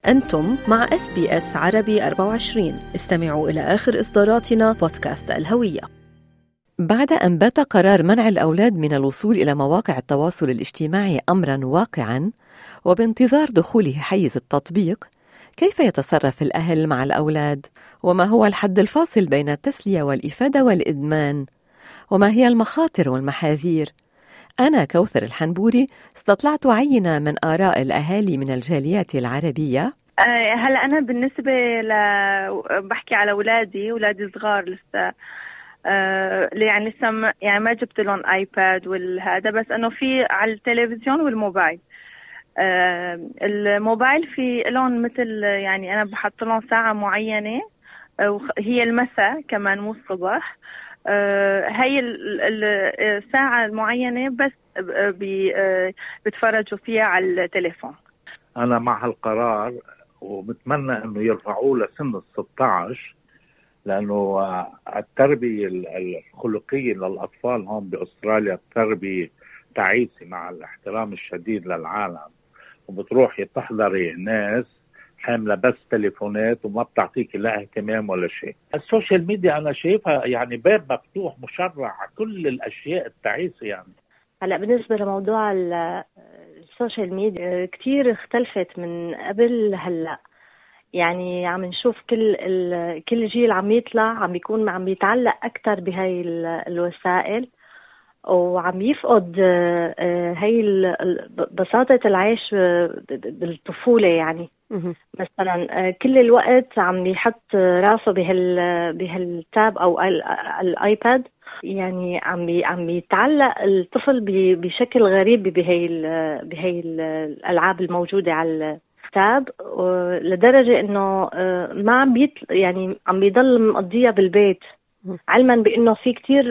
أنتم مع SBS عربي 24. استمعوا إلى آخر إصداراتنا بودكاست الهوية. بعد أن بات قرار منع الأولاد من الوصول إلى مواقع التواصل الاجتماعي أمراً واقعاً، وبانتظار دخوله حيز التطبيق، كيف يتصرف الأهل مع الأولاد؟ وما هو الحد الفاصل بين التسلية والإفادة والإدمان؟ وما هي المخاطر والمحاذير؟ أنا كوثر الحنبوري استطلعت عينة من آراء الأهالي من الجاليات العربية. هلا أنا بالنسبة بحكي على أولادي صغار لسه، يعني لسه يعني ما جبت لهم آيباد والهذا، بس إنه في على التلفزيون والموبايل. الموبايل في لون مثل، يعني أنا بحط لهم ساعة معينة، هي المساء كمان مو الصبح. هاي الساعة المعينة بس بتفرجوا فيها على التليفون. أنا مع هالقرار وبتمنى أنه يرفعوه لسن 16، لأنه التربية الخلقية للأطفال هون بأستراليا تربية تعيسة مع الاحترام الشديد للعالم، وبتروحي تحضري ناس حاملة بس تليفونات وما بتعطيك لا اهتمام ولا شيء. السوشيال ميديا أنا شايفها يعني باب مفتوح مشرع كل الأشياء التعيسة. يعني هلا بالنسبة لموضوع السوشيال ميديا كتير اختلفت من قبل هلا. يعني عم نشوف كل جيل عم يطلع عم يتعلق أكتر بهاي الوسائل، وعم يفقد هاي بساطة العيش بالطفولة. يعني مثلا كل الوقت عم يحط راسه بهالتاب أو الآيباد، يعني عم يتعلق الطفل بشكل غريب بهاي الألعاب الموجودة على التاب، لدرجة إنه ما يعني عم بيضل مقضيها بالبيت، علما بأنه في كتير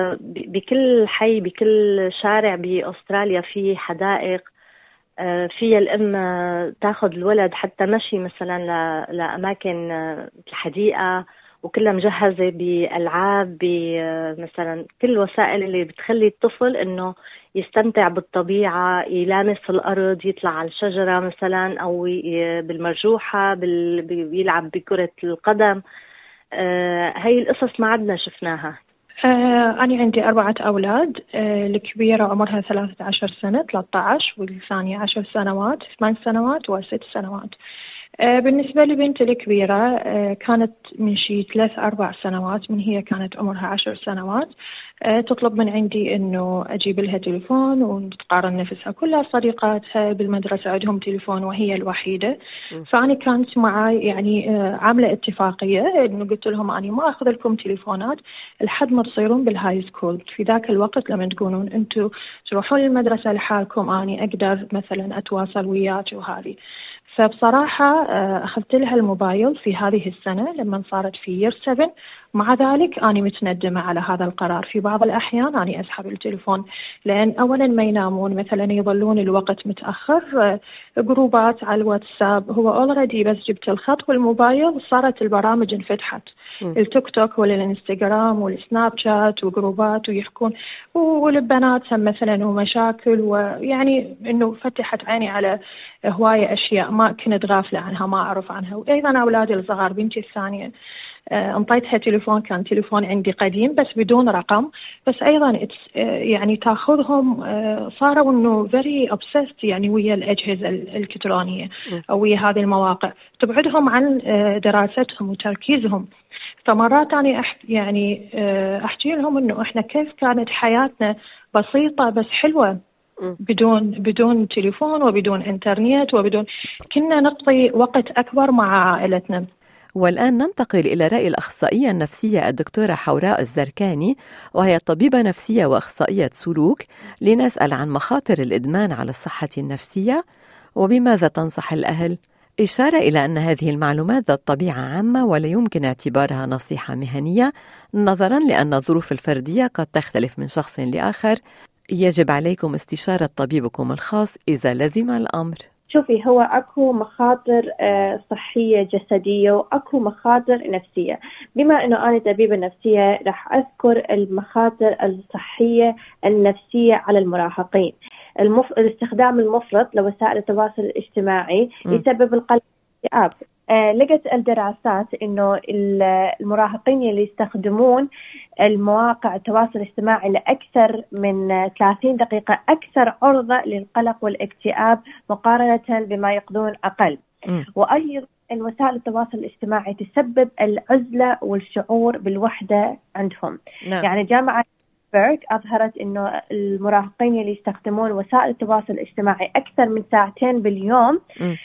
بكل حي بكل شارع بأستراليا في حدائق فيها الأم تاخد الولد حتى مشي مثلا لأماكن الحديقة، وكلها مجهزة بألعاب، مثلا كل الوسائل اللي بتخلي الطفل إنه يستمتع بالطبيعة، يلامس الأرض، يطلع على الشجرة مثلا، أو بالمرجوحة، بيلعب بكرة القدم. هاي القصص ما عدنا شفناها. أنا عندي 4 أولاد. الكبيرة عمرها 13 سنة 13، والثانية 10 سنوات 8 سنوات و6 سنوات. بالنسبة لبنت الكبيرة كانت من شي 3-4 سنوات، من هي كانت عمرها 10 سنوات، تطلب من عندي إنه أجيب لها تليفون وتقارن نفسها. كلها صديقاتها بالمدرسة عندهم تليفون وهي الوحيدة. فأنا كانت معي يعني عاملة اتفاقية إنه قلت لهم أنا ما أخذ لكم تليفونات لحد ما تصيرون بالهاي سكول. في ذاك الوقت لما تكونون أنتوا تروحون للمدرسة لحالكم، أنا أقدر مثلا أتواصل وياك وهذه. فبصراحة أخذت لها الموبايل في هذه السنة لما صارت في year 7. مع ذلك أنا متندمة على هذا القرار. في بعض الأحيان أنا أسحب التليفون، لأن أولا ما ينامون، مثلا يظلون الوقت متأخر، جروبات على الواتساب، هو already بس جبت الخط والموبايل صارت البرامج انفتحت، التيك توك والإنستغرام والسناب شات وجروبات، ويحكون والبنات مثلا ومشاكل، ويعني إنه فتحت عيني على هواية أشياء ما كنت غافلة عنها، ما أعرف عنها. وأيضا أولادي الصغار، بنتي الثانية انطيتها تليفون، كان تليفون عندي قديم بس بدون رقم، بس ايضا يعني تاخذهم، صاروا انه very obsessed يعني ويا الاجهزه الالكترونيه او ويا هذه المواقع، تبعدهم عن دراستهم وتركيزهم. فمرات انا يعني احكي لهم انه احنا كيف كانت حياتنا بسيطه بس حلوه، بدون تليفون وبدون انترنت كنا نقضي وقت اكبر مع عائلتنا. والآن ننتقل إلى رأي الأخصائية النفسية الدكتورة حوراء الزركاني، وهي طبيبة نفسية وأخصائية سلوك، لنسأل عن مخاطر الإدمان على الصحة النفسية وبماذا تنصح الأهل، إشارة إلى أن هذه المعلومات ذات طبيعة عامة ولا يمكن اعتبارها نصيحة مهنية، نظرا لأن الظروف الفردية قد تختلف من شخص لآخر. يجب عليكم استشارة طبيبكم الخاص إذا لزم الأمر. شوفي، هو أكو مخاطر صحية جسدية وأكو مخاطر نفسية. بما أنه أنا طبيبة نفسية رح أذكر المخاطر الصحية النفسية على المراهقين. الاستخدام المفرط لوسائل التواصل الاجتماعي يسبب القلق الاكتئاب. لقت الدراسات إنه المراهقين اللي يستخدمون المواقع التواصل الاجتماعي لأكثر من 30 دقيقة أكثر عرضة للقلق والاكتئاب مقارنة بما يقضون أقل. وأيضا وسائل التواصل الاجتماعي تسبب العزلة والشعور بالوحدة عندهم. نعم. يعني جامعة بيرك أظهرت إنه المراهقين اللي يستخدمون وسائل التواصل الاجتماعي أكثر من 2 ساعات باليوم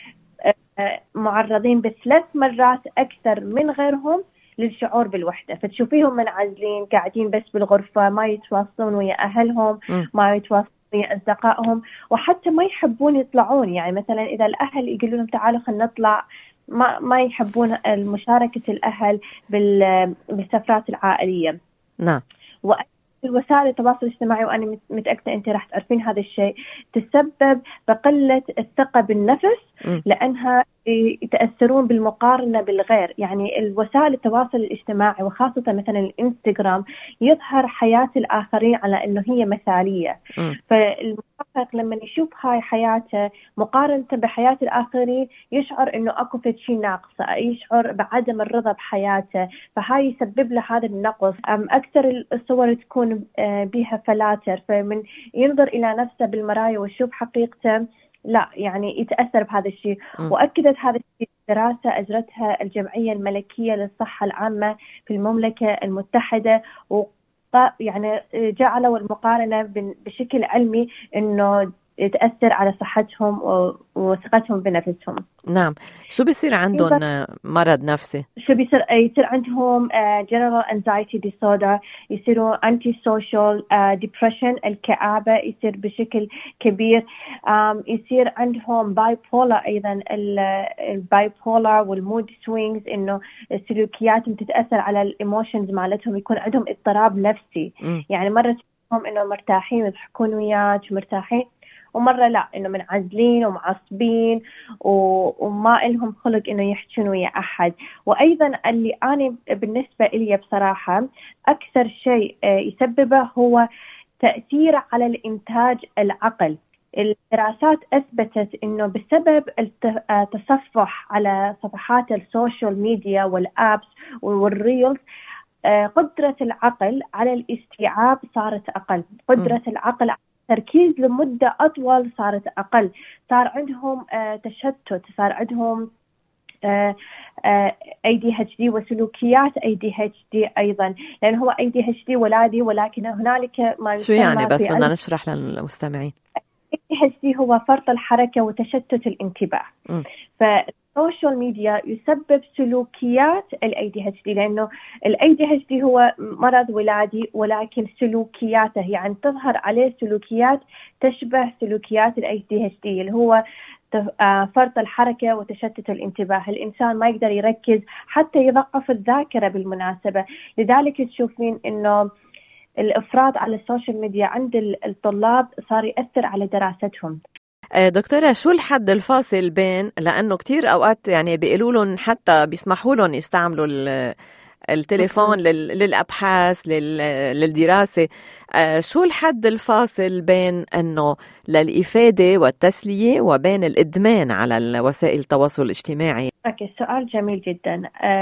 معرضين ب3 مرات أكثر من غيرهم للشعور بالوحدة. فتشوفيهم منعزلين قاعدين بس بالغرفة، ما يتواصلون ويا أهلهم، ما يتواصلون ويا أصدقائهم، وحتى ما يحبون يطلعون. يعني مثلا إذا الأهل يقولون لهم تعالوا خلينا نطلع، ما يحبون مشاركة الأهل بالسفرات العائلية. نعم. وسائل التواصل الاجتماعي، وأنا متأكدة أنت راح تعرفين هذا الشيء، تسبب بقلة الثقة بالنفس لأنها يتأثرون بالمقارنة بالغير. يعني الوسائل التواصل الاجتماعي وخاصة مثلا الانستغرام يظهر حياة الآخرين على أنه هي مثالية. فالمراهق لما يشوف هاي حياته مقارنة بحياة الآخرين يشعر أنه أكو شيء ناقصة، يشعر بعدم الرضا بحياته، فهاي يسبب له هذا النقص. أكثر الصور تكون بها فلاتر، فمن ينظر إلى نفسه بالمراية ويشوف حقيقته لا يعني يتأثر بهذا الشيء. وأكدت هذا الشيء دراسة أجرتها الجمعية الملكية للصحة العامة في المملكة المتحدة، يعني جعلوا المقارنة بشكل علمي إنه تأثر على صحتهم وثقتهم بنفسهم. نعم. شو بيصير عندهم مرض نفسي؟ شو بيصير؟ يصير عندهم general anxiety disorder، يصيروا anti-social depression، الكآبة يصير بشكل كبير، يصير عندهم bipolar أيضا، البايبولار والمود سوينجز، إنه السلوكيات تتأثر على الإيموشنز مالتهم، يكون عندهم اضطراب نفسي. يعني مرة تشوفهم إنه مرتاحين ويضحكون وياك مرتاحين، ومرة لا إنه منعزلين ومعصبين وما إلهم خلق إنه يحكون ويا أحد. وأيضا اللي أنا بالنسبة إلي بصراحة أكثر شيء يسببه هو تأثير على الإنتاج العقل. الدراسات أثبتت إنه بسبب التصفح على صفحات السوشيال ميديا والآبس والريلز قدرة العقل على الاستيعاب صارت أقل، قدرة العقل تركيز لمدة أطول صارت أقل، صار عندهم تشتت، صار عندهم ADHD وسلوكيات ADHD أيضا، لأن هو ADHD ولادي، ولكن هنالك ما شو يعني بس بدنا نشرح للمستمعين. ADHD هو فرط الحركة وتشتت الانتباه. فالسوشيال ميديا يسبب سلوكيات ADHD، لأنه ADHD هو مرض ولادي ولكن سلوكياته يعني تظهر عليه سلوكيات تشبه سلوكيات ADHD اللي هو فرط الحركة وتشتت الانتباه. الإنسان ما يقدر يركز حتى يضعف الذاكرة بالمناسبة. لذلك تشوفين إنه الإفراط على السوشيال ميديا عند الطلاب صار يأثر على دراستهم. دكتورة، شو الحد الفاصل بين، لأنه كتير أوقات يعني بيقولوا لهم حتى بيسمحوا لهم يستعملوا التليفون للأبحاث للدراسة، شو الحد الفاصل بين أنه للإفادة والتسلية وبين الإدمان على وسائل التواصل الاجتماعي؟ أوكي، سؤال جميل جدا.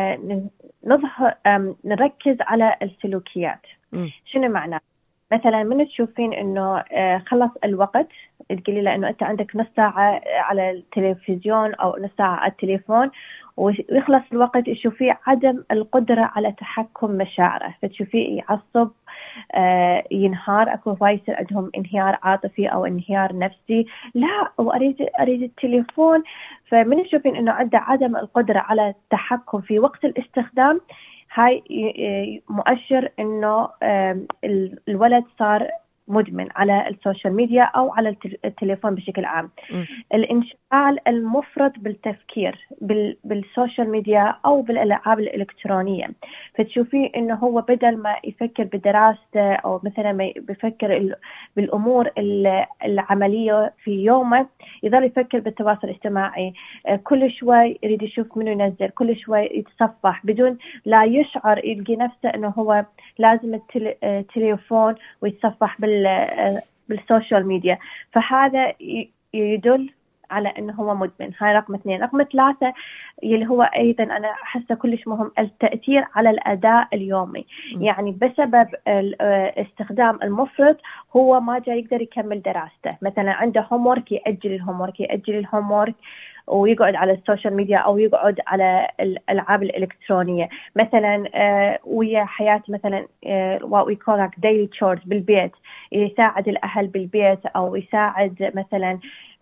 نركز على السلوكيات. شنو معناه؟ مثلا من تشوفين انه خلص الوقت، تقولي له انه انت عندك نص ساعة على التلفزيون او نص ساعة على التليفون ويخلص الوقت، تشوفيه عدم القدرة على تحكم مشاعره، فتشوفيه يعصب، ينهار، اكو هواي يصير عندهم انهيار عاطفي او انهيار نفسي، لا واريد التليفون. فمن تشوفين انه عنده عدم القدرة على التحكم في وقت الاستخدام، هاي مؤشر إنه الولد صار مدمن على السوشيال ميديا أو على التليفون بشكل عام. الانشغال المفرط بالتفكير بالسوشيال ميديا أو بالألعاب الإلكترونية، فتشوفيه إنه هو بدل ما يفكر بدراسته أو مثلا ما بيفكر بالأمور العملية في يومه، يظل يفكر بالتواصل الاجتماعي. كل شوي يريد يشوف منه ينزل، كل شوي يتصفح بدون لا يشعر، يلقي نفسه إنه هو لازم التليفون ويتصفح بالسوشيال ميديا. فهذا يدل على إنه هو مدمن. هاي رقم 2. رقم 3 اللي هو أيضا أنا أحسه كلش مهم، التأثير على الأداء اليومي. يعني بسبب الاستخدام المفرط هو ما جاي يقدر يكمل دراسته، مثلا عنده هومورك يأجل الهومورك ويقعد على السوشيال ميديا أو يقعد على الألعاب الإلكترونية، مثلا ويا حياة مثلا what we call like daily chores بالبيت، يساعد الأهل بالبيت أو يساعد مثلا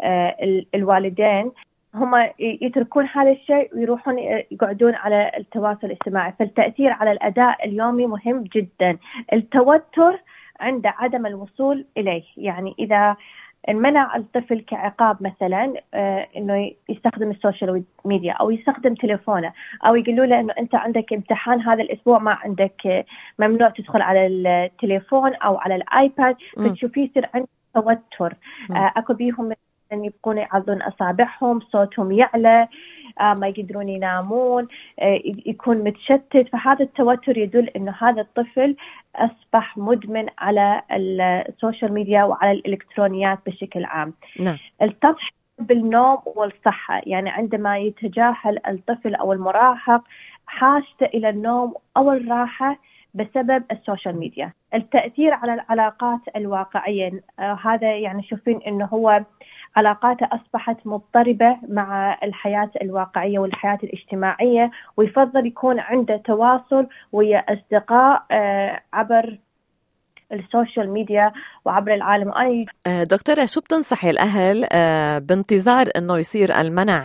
الوالدين، هم يتركون هذا الشيء ويروحون يقعدون على التواصل الاجتماعي. فالتأثير على الأداء اليومي مهم جدا. التوتر عند عدم الوصول إليه، يعني إذا منع الطفل كعقاب مثلا انه يستخدم السوشيال ميديا او يستخدم تليفونه، او يقولوا له انه انت عندك امتحان هذا الاسبوع ما عندك، ممنوع تدخل على التليفون او على الايباد، فتشوفيه يصير عنده توتر. اكو بيهم ان يبقون يعضون اصابعهم، صوتهم يعلى، ما يقدرون ينامون، يكون متشتت. فهذا التوتر يدل انه هذا الطفل اصبح مدمن على السوشيال ميديا وعلى الالكترونيات بشكل عام. نعم. التضحية بالنوم والصحة، يعني عندما يتجاهل الطفل او المراهق حاجته الى النوم او الراحة بسبب السوشيال ميديا. التأثير على العلاقات الواقعية، هذا يعني شوفين انه هو علاقاته أصبحت مضطربة مع الحياة الواقعية والحياة الاجتماعية، ويفضل يكون عنده تواصل ويا أصدقاء عبر السوشيال ميديا وعبر العالم. دكتورة، شو بتنصحي الأهل بانتظار أنه يصير المنع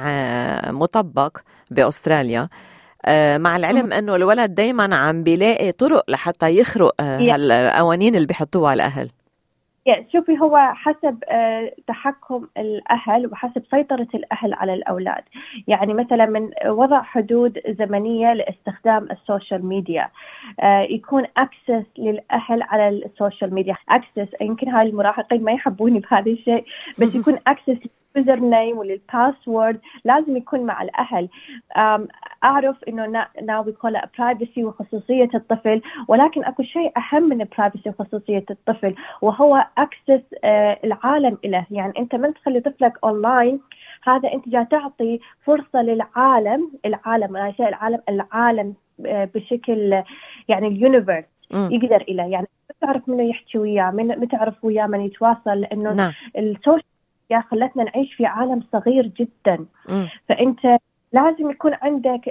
مطبق بأستراليا، مع العلم أنه الولد دايما عم بيلاقي طرق لحتى يخرق هالقوانين اللي بيحطوها الأهل؟ شوفي، هو حسب تحكم الأهل وحسب سيطرة الأهل على الأولاد. يعني مثلا من وضع حدود زمنية لاستخدام السوشيال ميديا، يكون أكسس للأهل على السوشيال ميديا. أكسس، يمكن هاي المراهقين ما يحبوني بهذا الشيء، بس يكون أكسس لليوزر نيم وللباسورد لازم يكون مع الأهل. أعرف إنه now we call it privacy وخصوصية الطفل، ولكن أكو شيء أهم من privacy وخصوصية الطفل، وهو أكسس العالم إله. يعني أنت من تخلي طفلك أونلاين، هذا أنت جا تعطي فرصة للعالم، العالم بشكل يعني اليونيفرس يقدر إله، يعني ما تعرف منه يحكي وياه، ما تعرف وياه من يتواصل، لأنه السوشيال ميديا خلتنا نعيش في عالم صغير جدا. فأنت لازم يكون عندك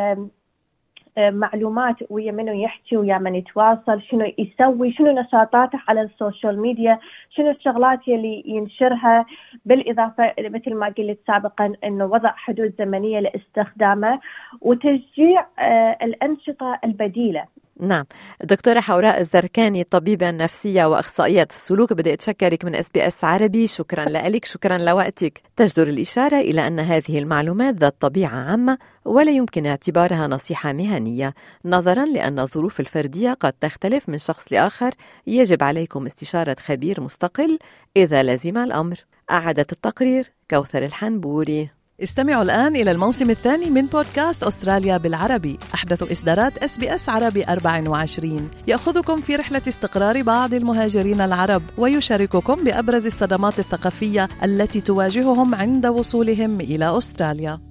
معلومات ويا منو يحكي ويا من يتواصل، شنو يسوي، شنو نشاطاته على السوشيال ميديا، شنو الشغلات اللي ينشرها، بالإضافة مثل ما قلت سابقا أنه وضع حدود زمنية لاستخدامه وتشجيع الأنشطة البديلة. نعم. دكتورة حوراء الزركاني، طبيبة نفسية وأخصائية السلوك، بدي أتشكرك من SBS عربي. شكرا لك، شكرا لوقتك. تجدر الإشارة إلى أن هذه المعلومات ذات طبيعة عامة ولا يمكن اعتبارها نصيحة مهنية، نظرا لأن الظروف الفردية قد تختلف من شخص لآخر. يجب عليكم استشارة خبير مستقل إذا لزم الأمر. أعدت التقرير كوثر الحنبوري. استمعوا الآن إلى الموسم الثاني من بودكاست أستراليا بالعربي، أحدث إصدارات SBS عربي 24، يأخذكم في رحلة استقرار بعض المهاجرين العرب ويشارككم بأبرز الصدمات الثقافية التي تواجههم عند وصولهم إلى أستراليا.